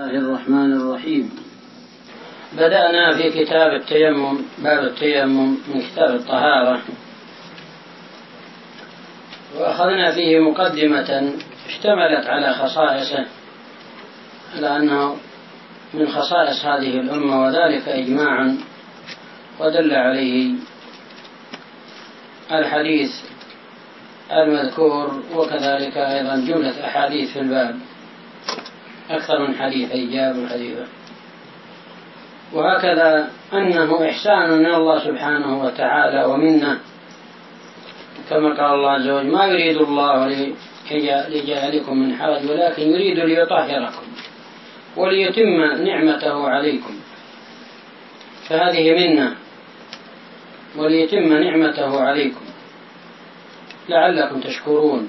الله الرحمن الرحيم. بدأنا في كتاب التيمم، باب التيمم من كتاب الطهارة، وأخذنا فيه مقدمة اشتملت على خصائصه، على أنه من خصائص هذه الأمة وذلك إجماعا، ودل عليه الحديث المذكور، وكذلك أيضا جملة أحاديث في الباب، أكثر من حديث إيجاب حديثه. وهكذا أنه إحسان من الله سبحانه وتعالى ومنه، كما قال الله عز وجل: ما يريد الله ليجعلكم من حرج ولكن يريد ليطهركم وليتم نعمته عليكم. فهذه منه، وليتم نعمته عليكم لعلكم تشكرون.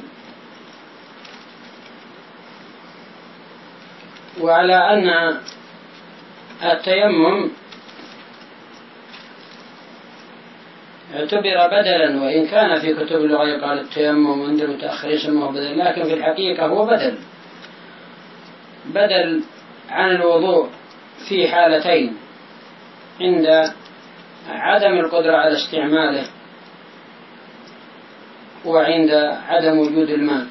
وعلى أن التيمم اعتبر بدلا، وإن كان في كتب اللغة يقال التيمم عند المتأخرين سموه بدل، لكن في الحقيقة هو بدل عن الوضوء في حالتين: عند عدم القدرة على استعماله، وعند عدم وجود الماء.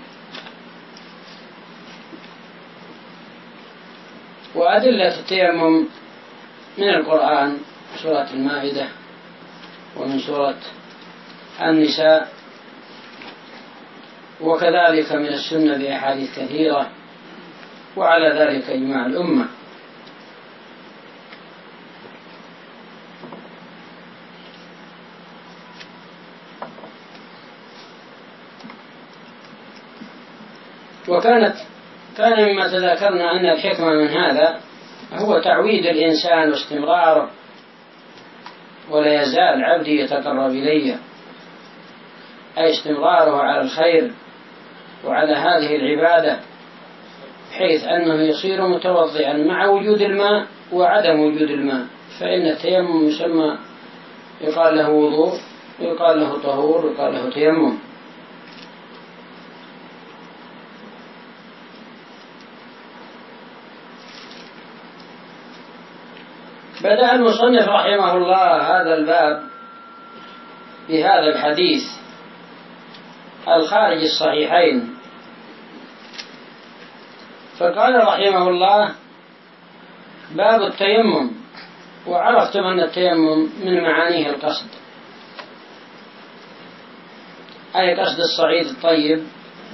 وأدلة التيمم من القرآن سورة المائدة، ومن سورة النساء، وكذلك من السنة بأحاديث كثيرة، وعلى ذلك إجماع الأمة. كان مما تذكرنا أن الحكمة من هذا هو تعويد الإنسان واستمراره، ولا يزال عبدي يتقرب إلي، أي استمراره على الخير وعلى هذه العبادة، بحيث أنه يصير متوضئا مع وجود الماء وعدم وجود الماء. فإن التيمم يسمى، يقال له وضوء، ويقال له طهور، ويقال له تيمم. بدأ المصنف رحمه الله هذا الباب بهذا الحديث الخارج الصحيحين، فقال رحمه الله: باب التيمم. وعرفتم أن التيمم من معانيه القصد، أي قصد الصعيد الطيب.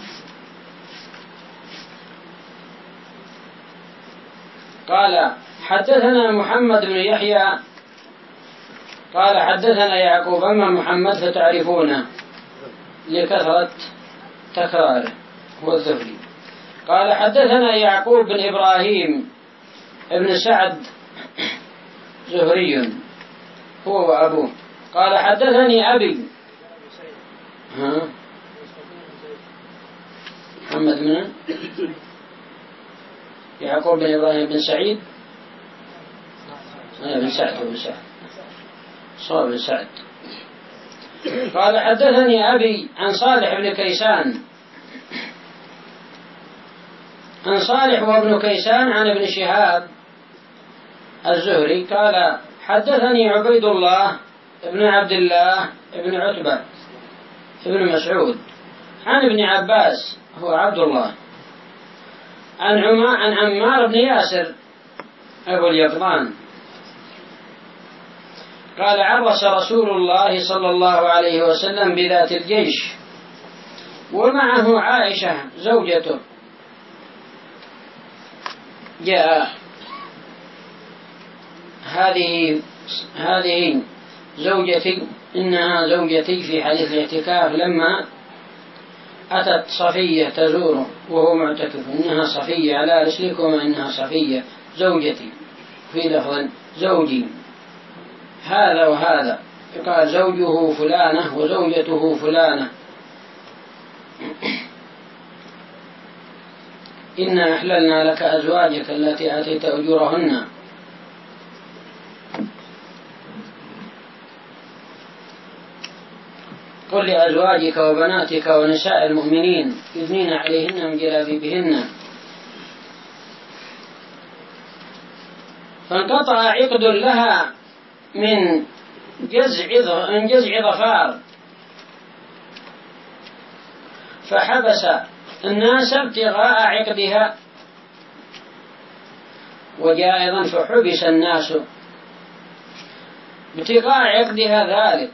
قال: حدثنا محمد بن يحيى قال حدثنا يعقوب، أما محمد فتعرفونه لكثرة تكراره، هو الزهري. قال: حدثنا يعقوب بن إبراهيم ابن سعد زهري هو وأبوه. قال: حدثني أبي. محمد بن يعقوب بن إبراهيم بن سعيد بن سعد صار بن سعد. قال: حدثني أبي عن صالح بن كيسان، عن صالح وابن كيسان عن ابن شهاب الزهري قال: حدثني عبيد الله ابن عبد الله ابن عتبة ابن مسعود عن ابن عباس هو عبد الله، عن عمار بن ياسر أبو اليقظان قال: عرس رسول الله صلى الله عليه وسلم بذات الجيش، ومعه عائشة زوجته. جاء هذه زوجتي، إنها زوجتي في حديث الاعتكاف، لما أتت صفية تزوره وهو معتكف، إنها صفية على رسلكم، إنها صفية زوجتي، في لفظ زوجي. هذا وهذا يقال زوجه فلانة وزوجته فلانة. إنا أحللنا لك أزواجك التي آتيت أجورهن. قل لأزواجك وبناتك ونساء المؤمنين يدنين عليهن من جلابيبهن. فانقطع عقد لها من جزع ظفار، فحبس الناس ابتغاء عقدها. وجاء أيضا فحبس الناس ابتغاء عقدها ذلك.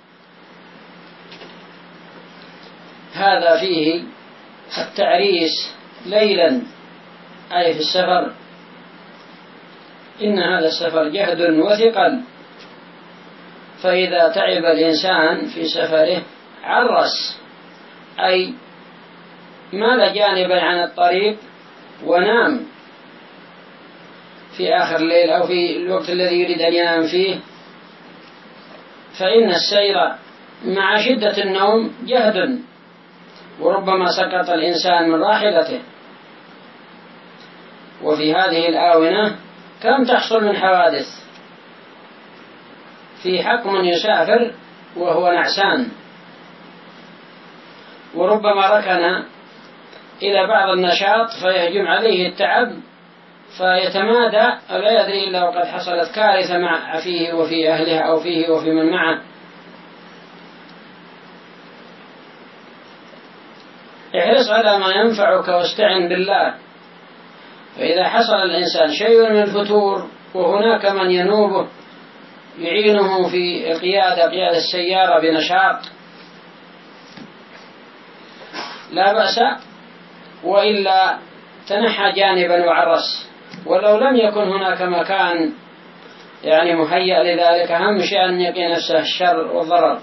هذا فيه التعريس ليلا أي في السفر. إن هذا السفر جهد وثقل، فإذا تعب الإنسان في سفره عرس، أي مال جانبا عن الطريق ونام في آخر الليل أو في الوقت الذي يريد أن ينام فيه، فإن السير مع شدة النوم جهد، وربما سقط الإنسان من راحلته. وفي هذه الآونة كم تحصل من حوادث في حق من يسافر وهو نعسان، وربما ركن إلى بعض النشاط فيهجم عليه التعب فيتمادى ولا يدري إلا وقد حصلت كارثة مع فيه وفي أهله أو فيه وفي من معه. احرص على ما ينفعك واستعن بالله. فإذا حصل الإنسان شيء من الفتور وهناك من ينوبه يعينه في قيادة السيارة بنشاط لا بأس، وإلا تنحى جانبا وعرس. ولو لم يكن هناك مكان مهيأ لذلك، أهم شيء أن يقي نفسه الشر والضرر،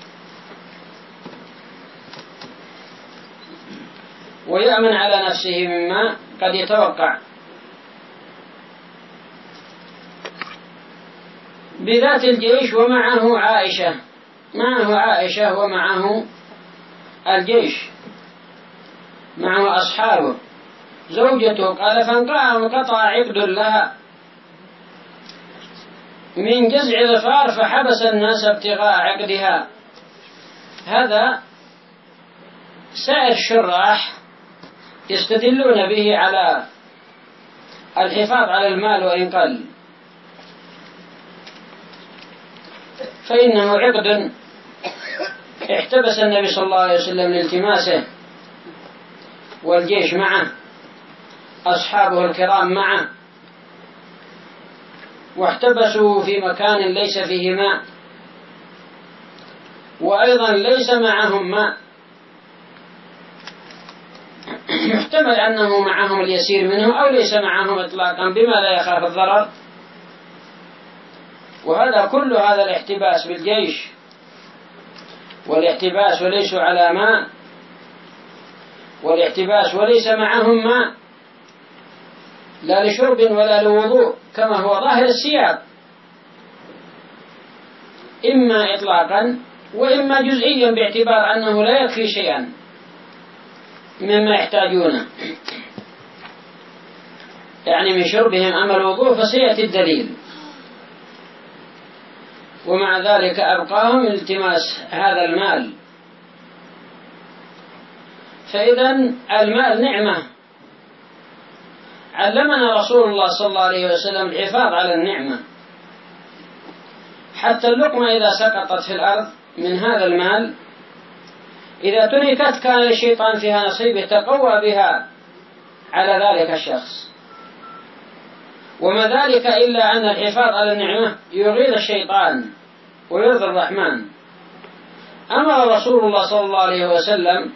ويأمن على نفسه مما قد يتوقع. بذات الجيش ومعه عائشة ومعه الجيش، معه أصحابه زوجته. قال فانقطع عقد لها من جزع ظفار فحبس الناس ابتغاء عقدها. هذا سائر الشراح يستدلون به على الحفاظ على المال وإن قل، فإنه عقد احتبس النبي صلى الله عليه وسلم لالتماسه، والجيش معه، أصحابه الكرام معه، واحتبسوا في مكان ليس فيه ماء، وأيضا ليس معهم ماء. يحتمل أنه معهم اليسير منه أو ليس معهم إطلاقا بما لا يخاف الضرر. وهذا كل هذا الاحتباس بالجيش والاحتباس وليسوا على ماء، والاحتباس وليس معهم ماء لا لشرب ولا لوضوء كما هو ظاهر السياق، إما إطلاقا وإما جزئيا باعتبار أنه لا يكفي شيئا مما يحتاجونه من شربهم أما الوضوء فسيأتي الدليل. ومع ذلك أبقاهم التماس هذا المال. فإذا المال نعمة، علمنا رسول الله صلى الله عليه وسلم الحفاظ على النعمة، حتى اللقمة إذا سقطت في الأرض من هذا المال إذا تركت كان الشيطان فيها نصيب يتقوى بها على ذلك الشخص. وما ذلك إلا أن الحفاظ على النعمة يغيظ الشيطان ويرضي الرحمن. أمر رسول الله صلى الله عليه وسلم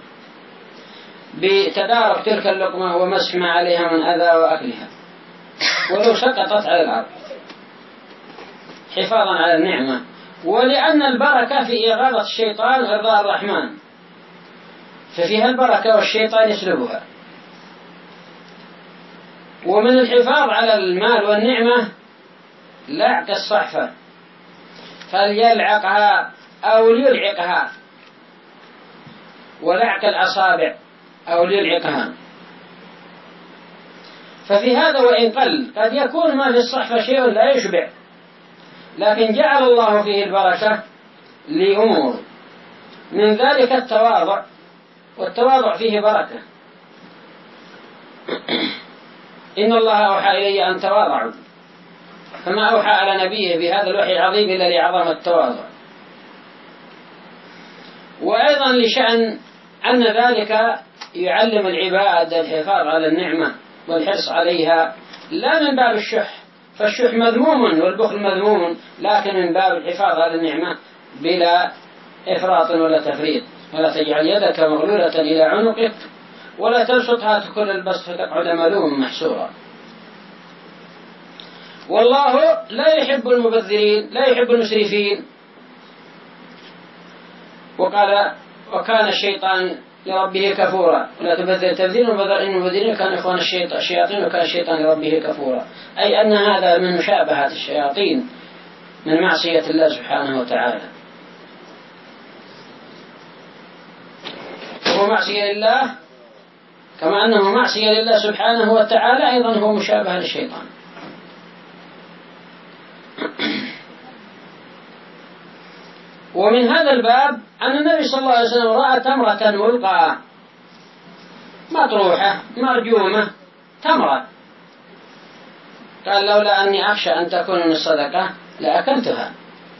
بتدارك تلك اللقمة ومسح ما عليها من أذى وأكلها ولو سقطت على الأرض حفاظا على النعمة، ولأن البركة في إغاظة الشيطان إرضاء الرحمن، ففيها البركة والشيطان يسلبها. ومن الحفاظ على المال والنعمة لعق الصحفة، فليلعقها أو ليلعقها، ولعق الأصابع أو ليلعقها. ففي هذا وإن قل قد يكون ما في الصحفة شيء لا يشبع، لكن جعل الله فيه البركة لأمور، من ذلك التواضع، والتواضع فيه بركة. إن الله أوحى إلي أن تواضعوا فما أوحى على نبيه بهذا الوحي العظيم إلا لعظمة التواضع. وأيضا لشأن أن ذلك يعلم العباد الحفاظ على النعمة والحرص عليها، لا من باب الشح، فالشح مذموم والبخل مذموم، لكن من باب الحفاظ على النعمة بلا إفراط ولا تفريط. ولا تجعل يدك مغلولة إلى عنقك ولا تبسطها كل البسط فتقعد ملوما محسورا. والله لا يحب المبذرين، لا يحب المسرفين. وقال وكان الشيطان لربه كفورا ولا تبذر تبذيرا، إن المبذرين كانوا إخوان الشياطين وكان الشيطان لربه كفورا، أي أن هذا من مشابهة الشياطين من معصية الله سبحانه وتعالى. هو معصية لله كما أنه معصية لله سبحانه وتعالى، أيضا هو مشابه للشيطان. ومن هذا الباب أن النبي صلى الله عليه وسلم رأى تمرة ملقاة مطروحة مرجومة، تمرة، قال لولا أني أخشى أن تكون من الصدقة لأكلتها،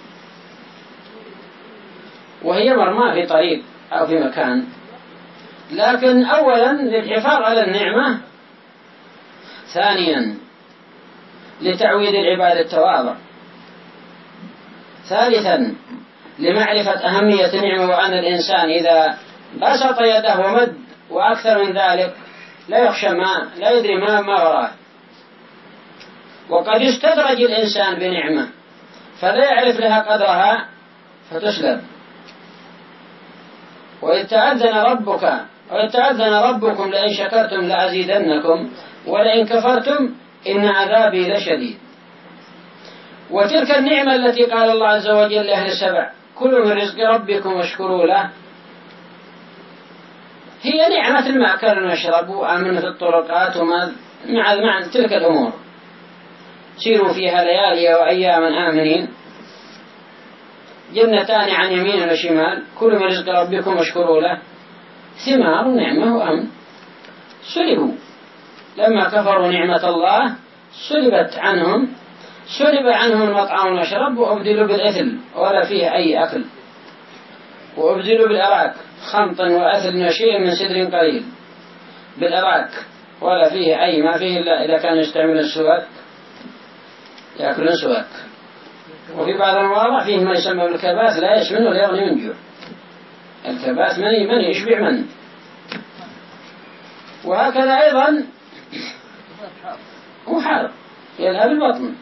وهي مرماة في طريق أو في مكان. لكن أولا للحفاظ على النعمة، ثانيا لتعويد العباد التواضع، ثالثا لمعرفة أهمية النعمة، وأن الإنسان إذا بسط يده ومد وأكثر من ذلك لا يخشى لا يدري ما وراه. وقد يستدرج الإنسان بنعمة فلا يعرف لها قدرها فتسلب. وإذ تأذن ربكم لئن شكرتم لأزيدنكم ولئن كفرتم إن عذابي لشديد. وتلك النعمة التي قال الله عز وجل لأهل السبع كلوا من رزق ربكم واشكروا له، هي نعمة المأكل والمشرب وآمن في الطرقات مع تلك الأمور. سيروا فيها ليالي وأياما آمنين، جنتان عن يمين وشمال، كلوا من رزق ربكم واشكروا له، ثمار نعمة وأمن. سلبوا لما كفروا نعمة الله، سلب عنهم المطعم والمشرب، وأبدلوا بالإثل ولا فيه أي أكل، وأبدلوا بالأراك خمط وأثل وشيء من سدر قليل، بالأراك ولا فيه أي ما فيه إلا إذا كانوا يستعملون السواك يأكلون سواك. وفي بعض المواضع فيه ما يسمى بالكباث لا يسمن ولا يغني من جوع. الكباث من يشبع من. وهكذا أيضا هو حارب يذهب البطن.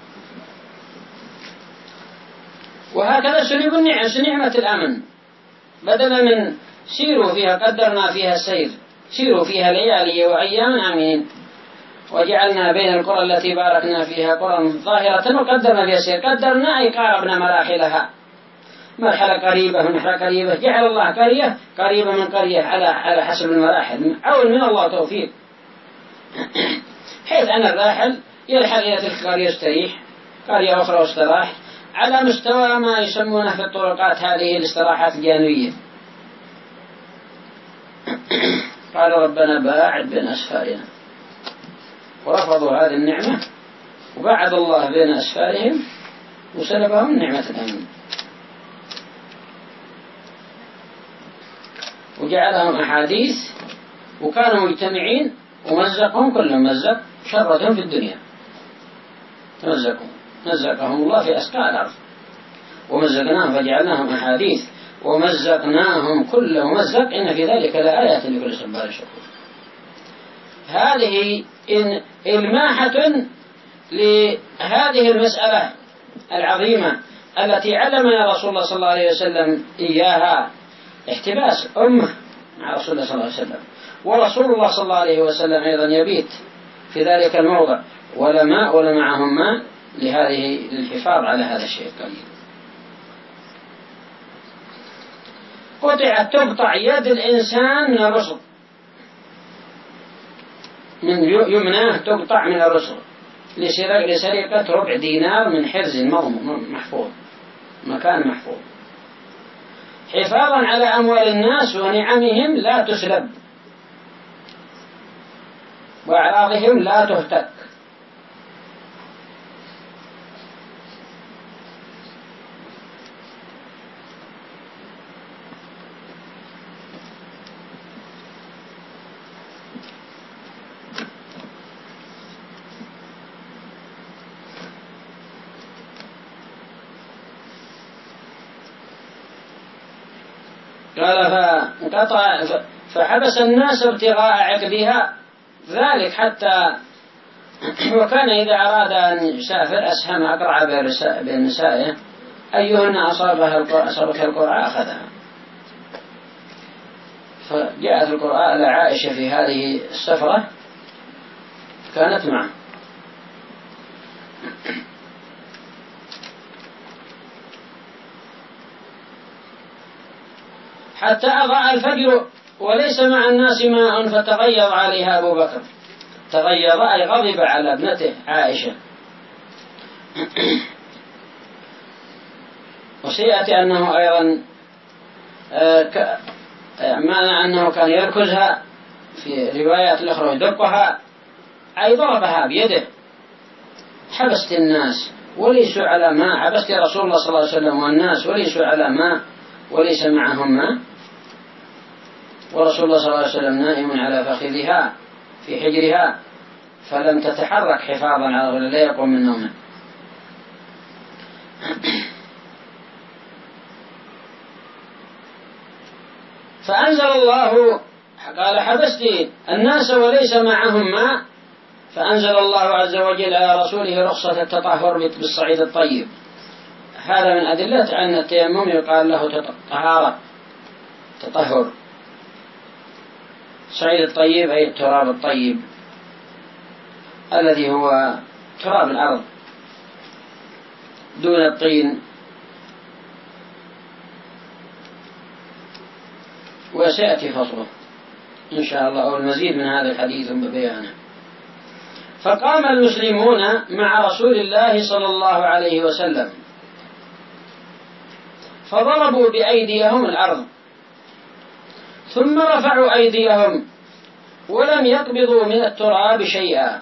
وهكذا سلب نعمة الأمن، بدلا من سيروا فيها قدرنا فيها السير، سيروا فيها ليالي وأيام آمين، وجعلنا بين القرى التي باركنا فيها قرى ظاهرة وقدرنا فيها السير. قدرنا أي قاربنا مراحلها، مرحلة قريبة من مرحلة قريبة، جعل الله قرية قريبة من قرية على حسب المراحل، عون من الله توفيق، حيث أن الراحل يرحل إلى تلك القرية يستريح، قرية أخرى واستراح، على مستوى ما يسمونه في الطرقات هذه الاستراحات الجانبية. قال ربنا باعد بين أسفارنا، ورفضوا هذه النعمة وبعد الله بين أسفارهم وسلبهم نعمة الأمن، وجعلهم أحاديث، وكانوا مجتمعين ومزقهم كل مزق شرتهم في الدنيا، مزقهم الله في أسقاء الأرض، ومزقناهم فجعلناهم أحاديث ومزقناهم كل ممزق، إن في ذلك لآيات لكل صبار شكور. هذه إلماحة لهذه المسألة العظيمة التي علمنا رسول الله صلى الله عليه وسلم إياها، احتباس أمة مع رسول الله صلى الله عليه وسلم، ورسول الله صلى الله عليه وسلم أيضا يبيت في ذلك الموضع ولا ماء ولا معهم ماء للحفاظ على هذا الشيء القليل. تقطع يد الإنسان من الرسل، من يمناه تقطع من الرسل لسرقة ربع دينار من حرز محفوظ، مكان محفوظ، حفاظا على أموال الناس ونعمهم لا تسلب، وأعراضهم لا تهتك. قال فحبس الناس ابتغاء عقدها ذلك حتى وكان إذا أراد أن يسافر أسهم أقرع بين نسائه أيهن أصابتها القرعة أخذها. فجاءت القرعة على عائشة في هذه السفرة كانت معه. حتى أضاء الفجر وليس مع الناس ماء فتغيظ عليها أبو بكر. تغيظ أي غضب على ابنته عائشة. وسيأتي أنه أيضا معنى أنه كان يركزها في روايات الأخرى يدقها أي ضربها بيده. حبست الناس وليسوا على ماء، حبست رسول الله صلى الله عليه وسلم والناس وليسوا على ماء وليس معهم ماء، ورسول الله صلى الله عليه وسلم نائم على فخذها في حجرها فلم تتحرك حفاظا على لا يقوم من نومه. فأنزل الله قال حبست الناس وليس معهم ماء، فأنزل الله عز وجل على رسوله رخصة التطهر بالصعيد الطيب. هذا من أدلة أن التيمم يقال له طهارة تطهر. الصعيد الطيب أي التراب الطيب الذي هو تراب الأرض دون الطين. وسيأتي فصله إن شاء الله أو المزيد من هذا الحديث ببيانه. فقام المسلمون مع رسول الله صلى الله عليه وسلم فضربوا بأيديهم الأرض ثم رفعوا أيديهم ولم يقبضوا من التراب شيئا،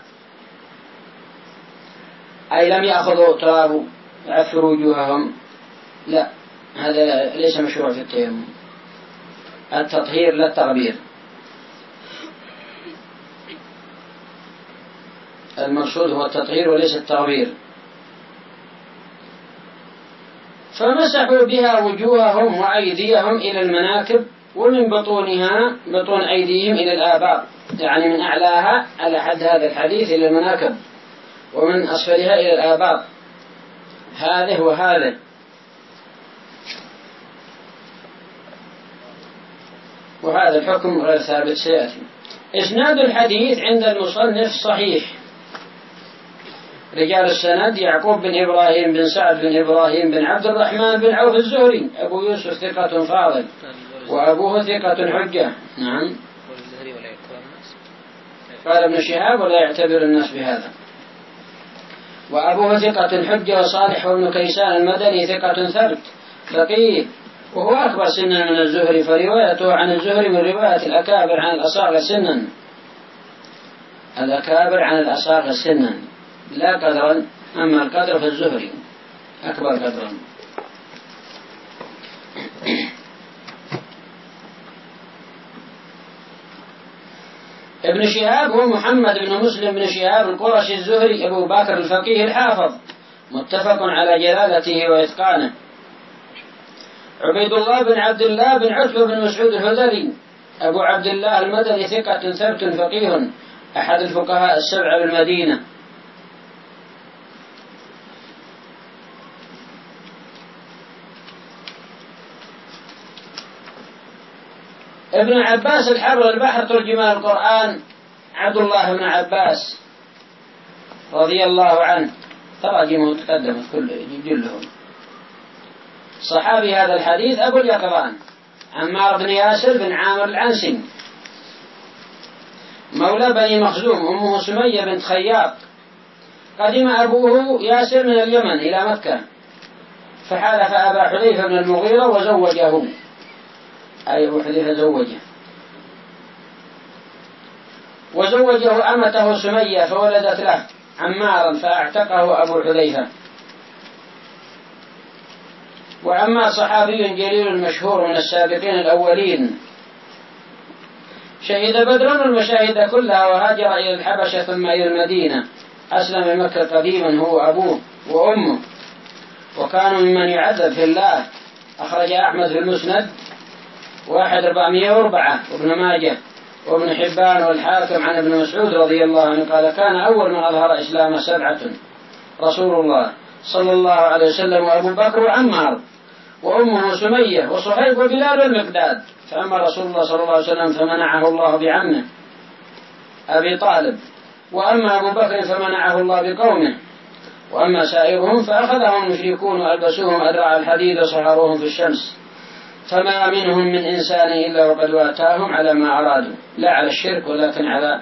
أي لم يأخذوا تراب يعفروا وجوههم، لا، هذا ليس مشروع في التيمم. التطهير لا التغبير. المقصود هو التطهير وليس التغبير. فمسحوا بها وجوههم وأيديهم إلى المناكب ومن بطونها بطون أيديهم إلى الآباط، يعني من أعلاها على حد هذا الحديث إلى المناكب ومن أسفلها إلى الآباط، هذه وهذه. وهذا الحكم غير ثابت سيأتي. إسناد الحديث عند المصنف صحيح. رجال السند يعقوب بن إبراهيم بن سعد بن إبراهيم بن عبد الرحمن بن عوف الزهري أبو يوسف ثقة فاضل وأبوه ثقة حجة. نعم. قال ابن شهاب ولا يعتبر الناس بهذا. وأبوه ثقة حجة وصالح بن كيسان المدني ثقة ثبت فقيه وهو أكبر سنا من الزهري، فروايته عن الزهري من رواية الأكابر عن الأصاغر سنا. الأكابر عن الأصاغر سنا لا قدرا، أما القدر فالزهري أكبر قدرا. ابن شهاب هو محمد بن مسلم بن شهاب القرشي الزهري أبو بكر الفقيه الحافظ متفق على جلالته وإتقانه. عبيد الله بن عبد الله بن عتبة بن مسعود الهذلي أبو عبد الله المدني ثقة ثبت فقيه أحد الفقهاء السبعة بالمدينة. ابن عباس الحبر البحر ترجمان القرآن عبد الله بن عباس رضي الله عنه، تراجمه تقدمت جلهم. صحابي هذا الحديث أبو اليقظان عمار بن ياسر بن عامر العنسي مولى بني مخزوم، أمه سمية بنت خياط. قدم أبوه ياسر من اليمن إلى مكة فحالف أبا حذيفة بن المغيرة وزوجه، أي أبو حذيفة وزوجه أمته سمية فولدت له عمارا فأعتقه أبو حذيفة. وعمار صحابي جليل مشهور من السابقين الأولين، شهد بدرا المشاهد كلها وهاجر إلى الحبشة ثم إلى المدينة. أسلم مكة قديما هو أبوه وأمه، وكانوا ممن يعذب في الله. أخرج أحمد في المسند واحد 404 وابن ماجه وابن حبان والحاكم عن ابن مسعود رضي الله عنه قال كان أول من أظهر إسلام 7: رسول الله صلى الله عليه وسلم وأبو بكر وعمار وأمه سمية وصهيب وبلال والمقداد. فأما رسول الله صلى الله عليه وسلم فمنعه الله بعمه أبي طالب، وأما أبو بكر فمنعه الله بقومه، وأما سائرهم فأخذهم المشركون وألبسوهم أدرع الحديد وصهروهم في الشمس، فما منهم من إنسان إلا وقد واتاهم على ما أرادوا، لا على الشرك ولكن على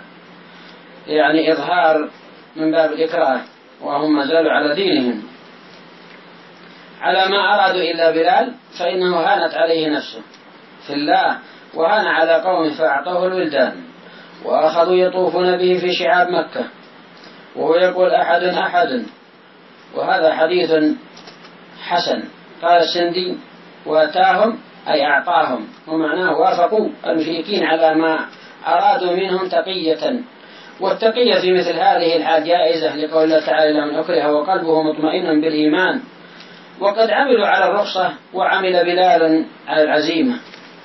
إظهار من باب الإكراه، وهم ما زالوا على دينهم على ما أرادوا إلا بلال فإنه هانت عليه نفسه في الله، وهان على قومه فأعطوه الولدان، وأخذوا يطوفون به في شعاب مكة وهو يقول أحد أحد، وهذا حديث حسن. قال السندي واتاهم أي أعطاهم، ومعناه وافقوا المشركين على ما أرادوا منهم تقية، والتقية في مثل هذه الحال جائزة لقول الله تعالى لمن أكره وقلبه مطمئن بالإيمان، وقد عملوا على الرخصة وعمل بلال على العزيمة،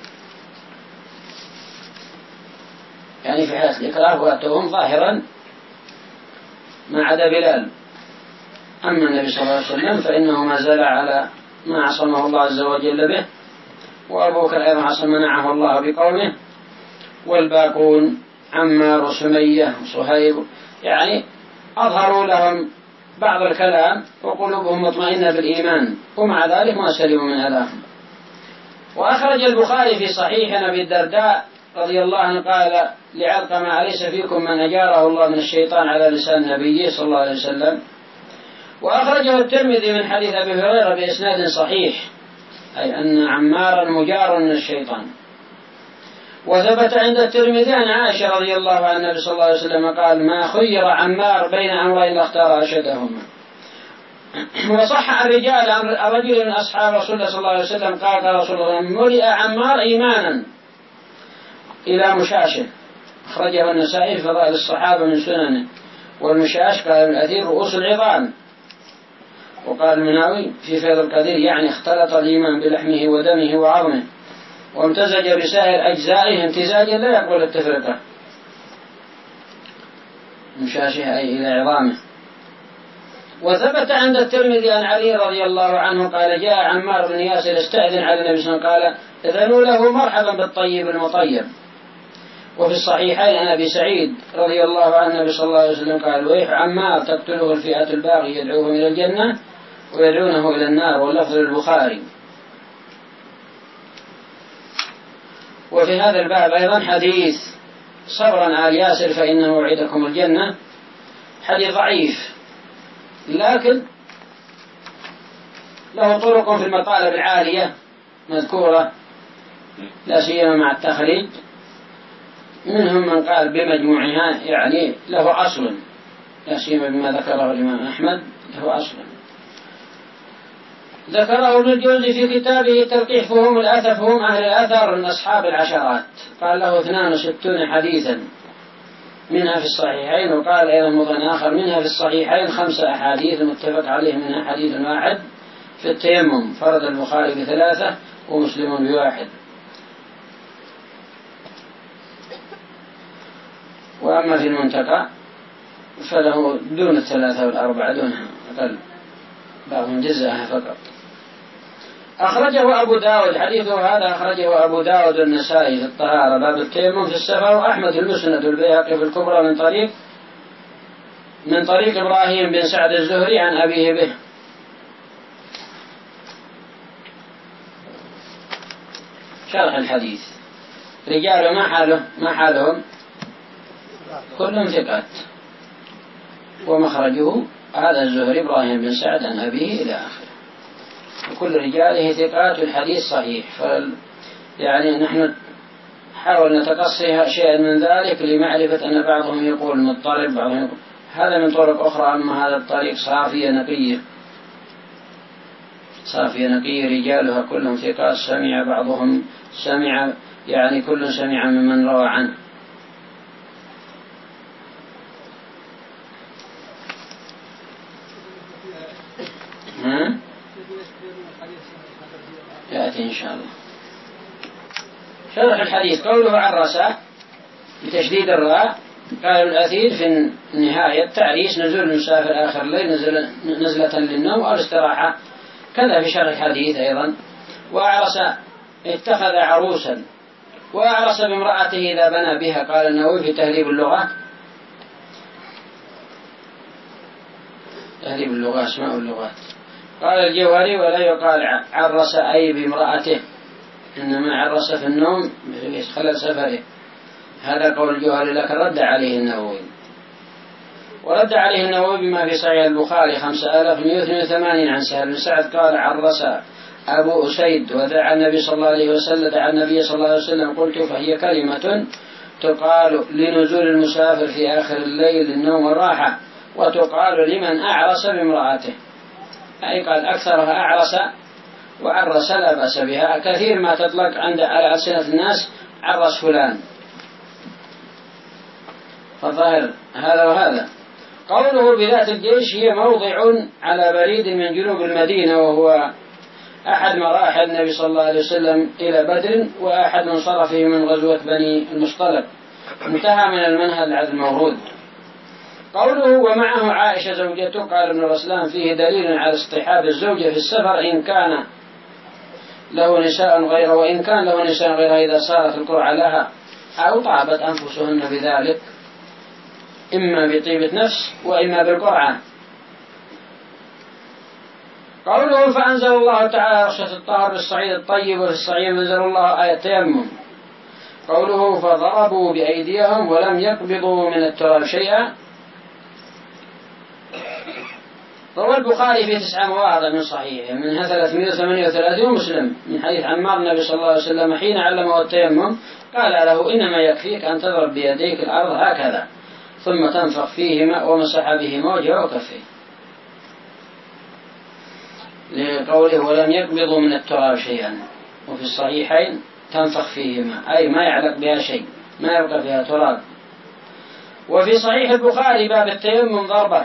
يعني في حالة الإكراه واتوهم ظاهرا ما عدا بلال. أما النبي صلى الله عليه وسلم فإنه ما زال على ما عصمه الله عز وجل به، وأبو بكر أيضا منعه الله بقومه، والباقون عمار وسمية وصهيب أظهروا لهم بعض الكلام وقلوبهم مطمئنة بالإيمان، ومع ذلك ما سلموا من أذاهم. وأخرج البخاري في صحيح أبي الدرداء رضي الله عنه قال لعلقمة أليس فيكم من أجاره الله من الشيطان على لسان نبيه صلى الله عليه وسلم. وأخرجه الترمذي من حديث أبي هريرة بإسناد صحيح، أي أن عمارا مجار من الشيطان. وثبت عند الترمذي عن عائشة رضي الله عنها النبي صلى الله عليه وسلم قال ما خير عمار بين أمرين اختار أشدهما. وصح الرجال الرجل من أصحاب رسول الله صلى الله عليه وسلم قال رسول الله ملئ عمار إيمانا إلى مشاشه، أخرجه النسائي في فضائل الصحابة من سننه. والمشاش قال ابن الأثير رؤوس العظام. وقال المناوي في فيض القدير اختلط الإيمان بلحمه ودمه وعظمه وامتزج بسائر أجزائه امتزاجا لا يقبل التفرقة، مشاشه أي إلى عظامه. وثبت عند الترمذي عن علي رضي الله عنه قال جاء عمار بن ياسر استأذن على النبي صلى الله عليه وسلم قال إذنوا له مرحبا بالطيب المطيب. وفي الصحيحين عن أبي سعيد رضي الله عنه النبي صلى الله عليه وسلم قال ويح عمار تقتله الفئة الباغي يدعوهم إلى الجنة ويدعونه إلى النار، واللفظ للبخاري. وفي هذا الباب أيضا حديث صبرا آل ياسر فإن موعدكم الجنة، حديث ضعيف لكن له طرق في المطالب العالية مذكورة لا سيما مع التخريج، منهم من قال بمجموعها له أصل، لا سيما بما ذكره الإمام أحمد له أصل. ذكره ابن الجوزي في كتابه تلقيح فهم الأثر، فهم أهل الأثر من أصحاب العشرات، قال له 62 حديثا منها في الصحيحين، وقال أيضا مضن آخر منها في الصحيحين 5 أحاديث متفق عليه منها حديث واحد في التيمم، فرد البخاري ب3 ومسلم ب1. وأما في المنتقى فله دون 3 والأربعة دونها أقل، بعضهم جزءها فقط. أخرجه أبو داود، حديثه هذا أخرجه أبو داود النسائي في الطهارة باب التيمم في السفر، وأحمد المسند والبيهقي في الكبرى من طريق إبراهيم بن سعد الزهري عن أبيه به. شرح الحديث رجال ما حالهم كلهم ثقات، ومخرجه هذا الزهري إبراهيم بن سعد عن أبيه إلى آخره، وكل رجاله ثقات، الحديث صحيح. نحن حاول نتقصي شيئا من ذلك لمعرفة أن بعضهم يقول مضطرب، بعضهم يقول هذا من طرق أخرى، أما هذا الطريق صافية نقية رجالها كلهم ثقات، سمع بعضهم كل سمع ممن روى عنه. يأتي إن شاء الله. شرح الحديث قوله عرس بتشديد الراء. قال الأثير في النهاية تعريس نزول المسافر آخر الليل نزلة للنوم أو الاستراحة، كذا في شرح الحديث أيضا. وأعرس اتخذ عروسا، وأعرس بامرأته إذا بنى بها. قال النووي في تهذيب اللغة، تهذيب اللغة أسماء اللغات. قال الجوهري ولا يقال عرس أي بامرأته، إنما عرس في النوم خلال سفره. هذا قول الجوهري، لكن رد عليه النووي. ورد عليه النووي بما في صحيح البخاري 5182 عن سهل بن سعد قال عرس أبو أسيد ودعا النبي صلى الله عليه وسلم قلت فهي كلمة تقال لنزول المسافر في آخر الليل للنوم والراحة، وتقال لمن أعرس بامرأته، أي قال أكثرها أعرس وعرس لا بأس بها. كثير ما تطلق على ألسنة الناس عرس فلان، فظاهر هذا وهذا. قوله بذات الجيش هي موضع على بريد من جنوب المدينة، وهو أحد مراحل النبي صلى الله عليه وسلم إلى بدر، وأحد منصرفه من غزوة بني المصطلق، انتهى من المنهل على المورود. قوله ومعه عائشة زوجته، قال ابن رسلان فيه دليل على اصطحاب الزوجة في السفر إن كان له نساء غيره، وإن كان له نساء غيرها إذا صارت القرعة لها أو طابت أنفسهن بذلك، إما بطيبة نفس وإما بالقرعة. قوله فأنزل الله تعالى رخصة الطهر بالصعيد الطيب، وفي الصعيد أنزل الله آية التيمم. قوله فضربوا بأيديهم ولم يقبضوا من التراب شيئا. روى البخاري في 9 مواضع من صحيحه منها 338 ومسلم من حديث عمار النبي صلى الله عليه وسلم حين علمه التيمم قال له إنما يكفيك أن تضرب بيديك الأرض هكذا ثم تنفخ فيهما، ومسح بهما وجهه وكفيه، لقوله ولم يقبضوا من التراب شيئا. وفي الصحيحين تنفخ فيهما أي ما يعلق بها شيء، ما يبقى فيها تراب. وفي صحيح البخاري باب التيمم ضربة.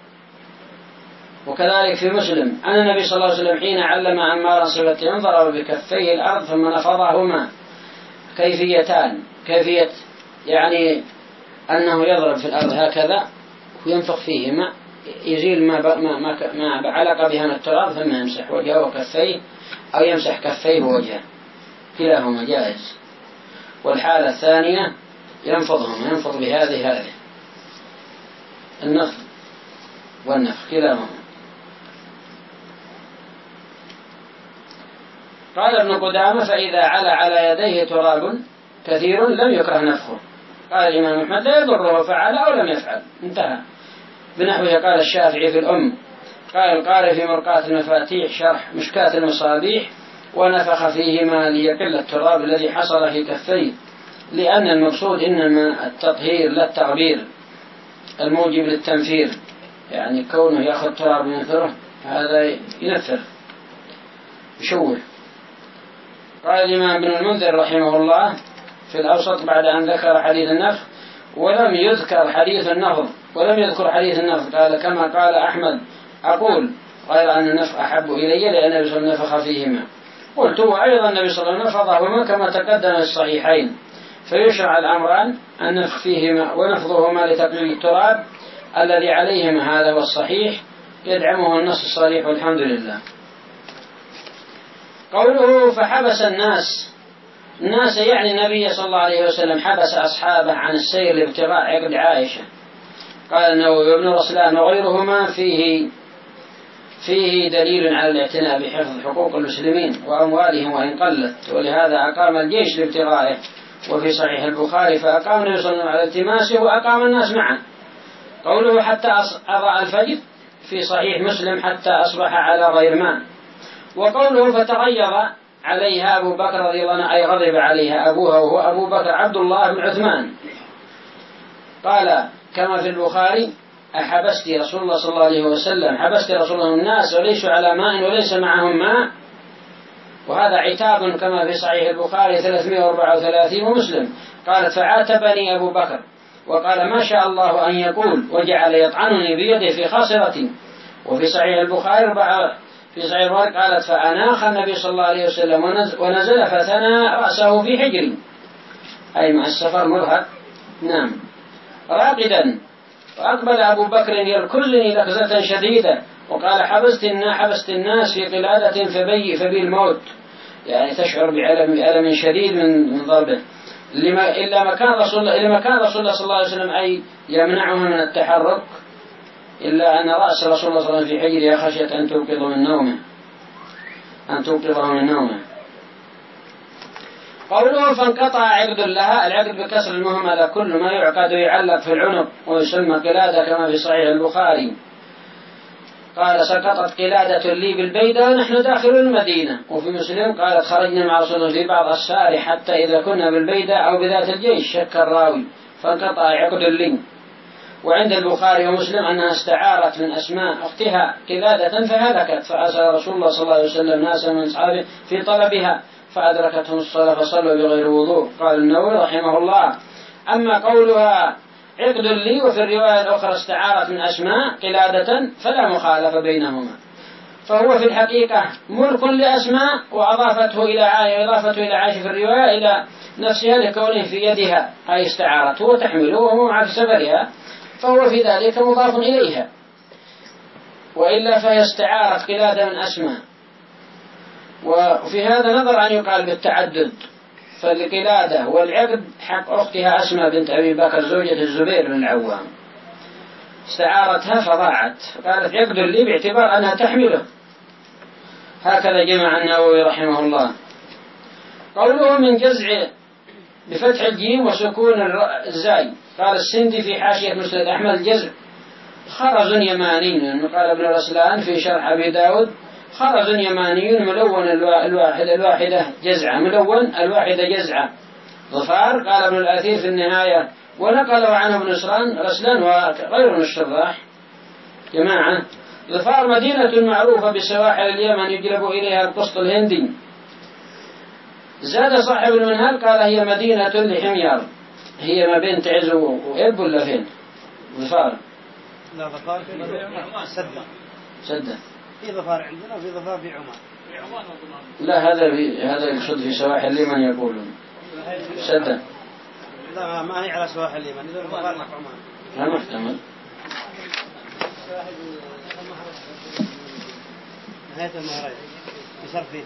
وكذلك في مسلم أن النبي صلى الله عليه وسلم حين علم عمارا صفة التيمم ضرب بكفيه الأرض ثم نفضهما. كيفيتان، كيفية يعني أنه يضرب في الأرض هكذا وينفخ فيهما يزيل ما علق بها من التراب، ثم يمسح وجهه وكفيه أو يمسح كفيه ووجهه، كلاهما جائز. والحالة الثانية ينفضهما، ينفض بهذه النفض والنفخ كلاهما. قال ابن قدامة فإذا على يديه تراب كثير لم يكره نفخه. قال الإمام أحمد لا يضره فعل أو لم يفعل، انتهى. بنحوه قال الشافعي في الأم. قال القارئ في مرقاة المفاتيح شرح مشكاة المصابيح ونفخ فيهما ليقل التراب الذي حصل في كفيه، لأن المقصود إنما التطهير لا التغبير الموجب للتنفير، يعني كونه يأخذ تراب ينثره هذا ينفر يشوه. قال الإمام ابن المنذر رحمه الله في الأوسط بعد أن ذكر حديث النفخ ولم يذكر حديث النفض، قال كما قال أحمد أقول غير أن النفخ أحب إلي لأن النبي صلى الله عليه وسلم نفخ فيهما. قلت وأيضا النبي صلى الله عليه وسلم نفضهما كما تقدم في الصحيحين، فيشرع الأمران النفخ فيهما ونفضهما لتقليل التراب الذي عليهما، هذا هو الصحيح يدعمه النص الصريح والحمد لله. قوله فحبس الناس يعني النبي صلى الله عليه وسلم حبس أصحابه عن السير لابتغاء عقد عائشة. قال النووي وابن رسلان وغيرهما فيه دليل على الاعتناء بحفظ حقوق المسلمين وأموالهم وإن قلت، ولهذا أقام الجيش لابتغائه. وفي صحيح البخاري فأقام النبي صلى الله عليه وسلم على التماسه وأقام الناس معه. قوله حتى أضاء الفجر في صحيح مسلم حتى أصبح على غير ماء. وقوله فتغيظ عليها أبو بكر رضي الله عنه أي غضب عليها أبوها، وهو أبو بكر عبد الله بن عثمان. قال كما في البخاري أحبست رسول الله صلى الله عليه وسلم، حبست رسول الله الناس وليسوا على ماء وليس معهم ماء، وهذا عتاب كما في صحيح البخاري 334 ومسلم. قالت فعاتبني أبو بكر وقال ما شاء الله أن يقول، وجعل يطعنني بيده في خاصرتي. وفي صحيح البخاري في صحيح البخاري قالت فأناخ النبي صلى الله عليه وسلم ونزل فثنى رأسه في حجري، أي مع السفر مرهق، نعم، راقدا. فأقبل أبو بكر يركلني لكزة شديدة وقال حبست الناس في قلادة فبي الموت، يعني تشعر بألم شديد من ضربه. إلا مكان رسول الله صلى الله عليه وسلم أي يمنعه من التحرك، إلا أن رأس رسول الله صلى الله عليه وسلم في حجرها خشية أن توقظه من نومه. قوله فانقطع عقد لها، العقد بكسر المهملة كل ما يعقد ويعلق في العنق ويسمى قلادة كما في صحيح البخاري. قال سقطت قلادة لي بالبيدة ونحن داخل المدينة. وفي مسلم قالت خرجنا مع رسول الله في بعض السار حتى إذا كنا بالبيدة أو بذات الجيش، شك الراوي، فانقطع عقد لي. وعند البخاري ومسلم أنها استعارت من أسماء أختها قلادة فهلكت، فأرسل رسول الله صلى الله عليه وسلم ناسا من أصحابه في طلبها فأدركتهم الصلاة فصلوا بغير وضوء. قال النووي رحمه الله أما قولها عقد لي وفي الرواية الأخرى استعارت من أسماء قلادة فلا مخالفة بينهما، فهو في الحقيقة ملك لأسماء وأضافته إلى عائشة في الرواية إلى نفسها لكونه في يدها، أي استعارته وتحمله وهو مع سفرها، فهو في ذلك مضاف إليها. وإلا فهي استعارت قلادة من أسماء. وفي هذا نظر أن يقال بالتعدد، فالقلادة والعقد حق أختها أسماء بنت أبي بكر زوجة الزبير بن العوام، استعارتها فضاعت، قالت عقد لي باعتبار أنها تحمله. هكذا جمع النووي رحمه الله. قوله من جزع بفتح الجيم وسكون الزاي. قال السندي في حاشية مسند أحمد الجزع خرز يماني، قال ابن رسلان في شرح أبي داود خرز يماني ملون الواحدة جزعة، ملون الواحدة جزعة. ظفار قال ابن الأثير في النهاية ونقله عنه ابن رسلان وغير من الشراح جماعة. ظفار مدينة معروفة بسواحل اليمن يجلب إليها القسط الهندي. زاد صاحب المنهل قال هي مدينة لحمير، هي ما بين تعز وإب ولا فين؟ ظفار؟ لا ظفار سدة. في ظفار عندنا وفي ظفار في عمان. لا هذا يقصد في سواحل اليمن يقولون سدة. لا ما هي على سواحل اليمن، إذا ظفار لك عمان. لا محتمل. نهاية المهرين يصرف فيه.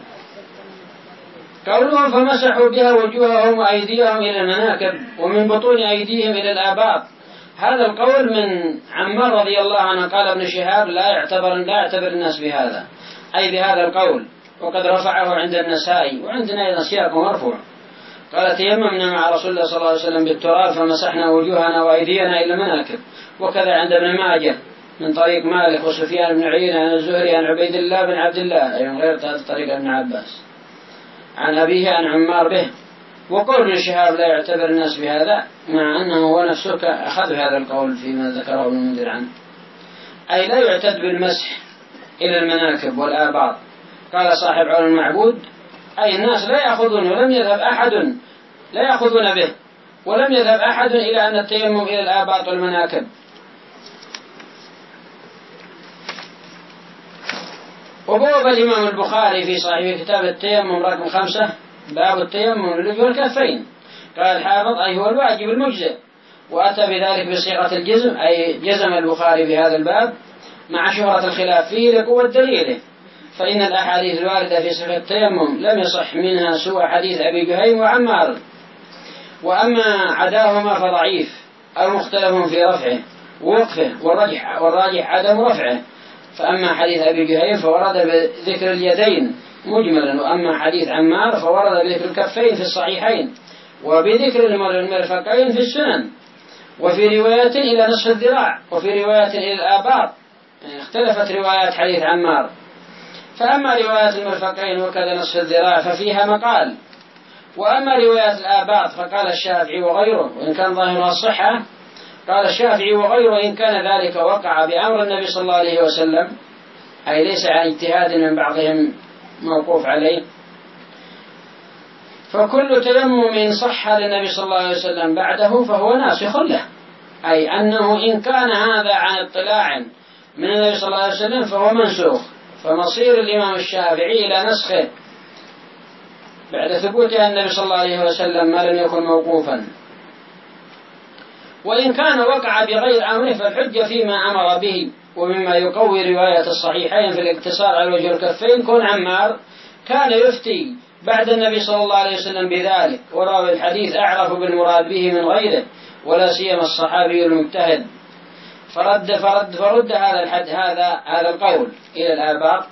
قولهم فمسحوا بها وجوههم وأيديهم إلى المناكب ومن بطون أيديهم إلى الآباط. هذا القول من عمار رضي الله عنه. قال ابن شهاب لا يعتبر الناس بهذا، أي بهذا القول، وقد رفعه عند النسائي وعندنا أيضا سياق مرفوع. قال تيممنا مع رسول الله صلى الله عليه وسلم بالتراب فمسحنا وجوهنا وأيدينا إلى المناكب. وكذا عند ابن ماجه من طريق مالك وسفيان بن عيينة عن الزهري عن عبيد الله بن عبد الله، أي من غير طريق ابن عباس عن أبيه عن عمار به. وقول ابن شهاب لا يعتبر الناس بهذا، مع أنه هو نفسه أخذ هذا القول فيما ذكره ابن المنذر عنه، أي لا يعتد بالمسح إلى المناكب والآباط. قال صاحب عون المعبود أي الناس لا يأخذون ولم يذهب أحد لا يأخذون به، ولم يذهب أحد إلى أن التيمم إلى الآباط والمناكب. وبوب الإمام البخاري في صحيح كتاب التيمم رقم 5 باب التيمم للوجه والكفين. قال الحافظ أي هو الواجب المجزئ، وأتى بذلك بصيغة الجزم، أي جزم البخاري بهذا الباب مع شهرة الخلاف فيه لقوة دليله. فإن الأحاديث الواردة في صحة التيمم لم يصح منها سوى حديث أبي جهيم وعمار، وأما عداهما فضعيف أو مختلف في رفعه ووقفه، والراجح عدم رفعه. فأما حديث أبي جهيم فورد بذكر اليدين مجملا، وأما حديث عمار فورد بذكر الكفين في الصحيحين وبذكر المرفقين في السنن، وفي رواية إلى نصف الذراع، وفي رواية إلى الآباط. يعني اختلفت روايات حديث عمار. فأما رواية المرفقين وكذا نصف الذراع ففيها مقال، وأما رواية الآباط فقال الشافعي وغيره وإن كان ظاهرها الصحة، قال الشافعي وغيره إن كان ذلك وقع بأمر النبي صلى الله عليه وسلم، أي ليس عن اجتهاد من بعضهم موقوف عليه. فكل تيمم صح للنبي صلى الله عليه وسلم بعده فهو ناسخ له، أي أنه إن كان هذا عن اطلاع من النبي صلى الله عليه وسلم فهو منسوخ، فمصير الإمام الشافعي إلى نسخه بعد ثبوت النبي صلى الله عليه وسلم ما لم يكن موقوفا. وإن كان وقع بغير أمره فالحجة فيما أمر به. ومما يقوي رواية الصحيحين في الاقتصار على وجه الكفين كون عمار كان يفتي بعد النبي صلى الله عليه وسلم بذلك، وراوي الحديث أعرف بالمراد به من غيره، ولا سيما الصحابي المجتهد، فرد هذا القول إلى الآباط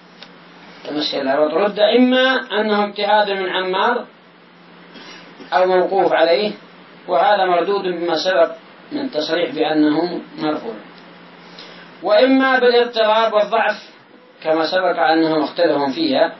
رد إما أنه اجتهاد من عمار أو موقوف عليه، وهذا مردود بما سبق من تصريح بأنه مرفوع، وإما بالاضطراب والضعف كما سبق أنهم اختلفوا فيها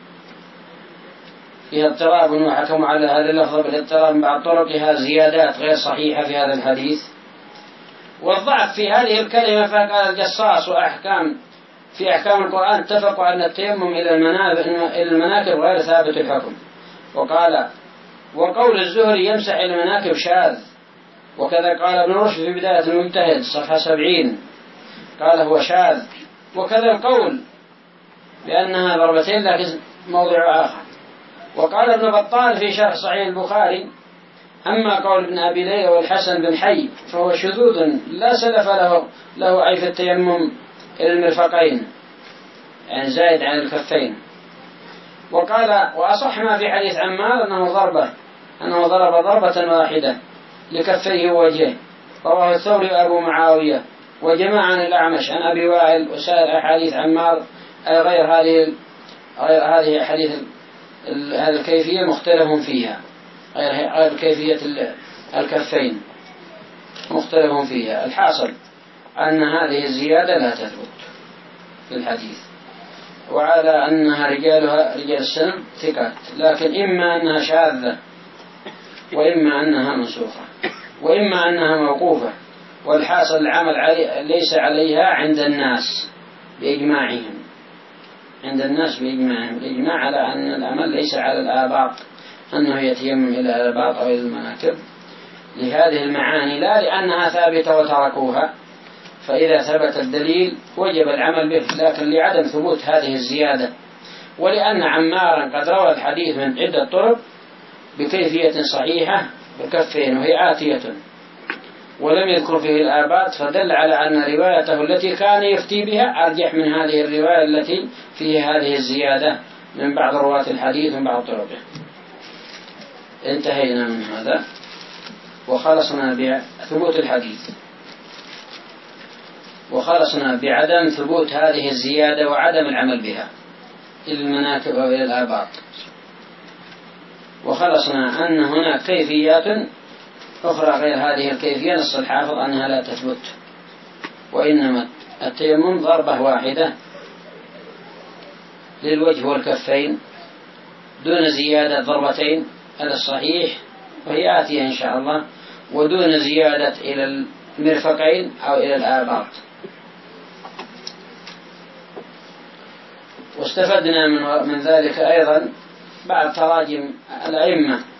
اضطراب وحكموا على هذا اللفظ بالاضطراب بعض طرقها زيادات غير صحيحة في هذا الحديث، والضعف في هذه الكلمة. فقال الجصاص في أحكام القرآن اتفقوا أن التيمم إلى المناكب غير ثابت الحكم. وقول الزهري يمسح إلى المناكب شاذ، وكذا قال ابن رشد في بداية المجتهد صفحة 70 قال هو شاذ. وكذا القول بأنها ضربتين لكن موضع آخر. وقال ابن بطال في شرح صحيح البخاري أما قول ابن أبي ليلى والحسن بن حي فهو شذوذ لا سلف له أي في التيمم إلى المرفقين، يعني زائد عن الكفين. وقال وأصح ما في حديث عمار أنه ضرب ضربة واحدة لكفيه ووجهه، رواه الثوري وأبو معاوية وجماعة عن الأعمش عن أبي وائل. وسائر أحاديث عمار أي غير هذه حديث هذه الكيفية مختلف فيها، غير كيفية الكفين مختلف فيها. الحاصل أن هذه الزيادة لا تثبت في الحديث، وعلى أنها رجال السلم ثقات، لكن إما أنها شاذة وإما أنها منسوخة وإما أنها موقوفة. والحاصل العمل ليس عليها عند الناس بإجماعهم، الإجماع على أن العمل ليس على الآباط أنه يتيمم إلى الآباط أو إلى المناكب لهذه المعاني، لا لأنها ثابتة وتركوها، فإذا ثبت الدليل وجب العمل به، لكن لعدم ثبوت هذه الزيادة، ولأن عمارا قد روى الحديث من عدة طرق بكيفية صحيحة بكفين وهي آتية ولم يذكر فيه الآباط، فدل على أن روايته التي كان يفتي بها أرجح من هذه الرواية التي فيها هذه الزيادة من بعض رواة الحديث ومن بعض طرقه. انتهينا من هذا وخلصنا بثبوت الحديث، وخلصنا بعدم ثبوت هذه الزيادة وعدم العمل بها إلى المناكب أو إلى الآباط، وخلصنا أن هناك كيفيات أخرى غير هذه الكيفية نص الحافظ أنها لا تثبت، وإنما التيمم ضربة واحدة للوجه والكفين دون زيادة ضربتين على الصحيح، وهي آتية إن شاء الله، ودون زيادة إلى المرفقين أو إلى الآباط. واستفدنا من ذلك أيضا بعض تراجم الأئمة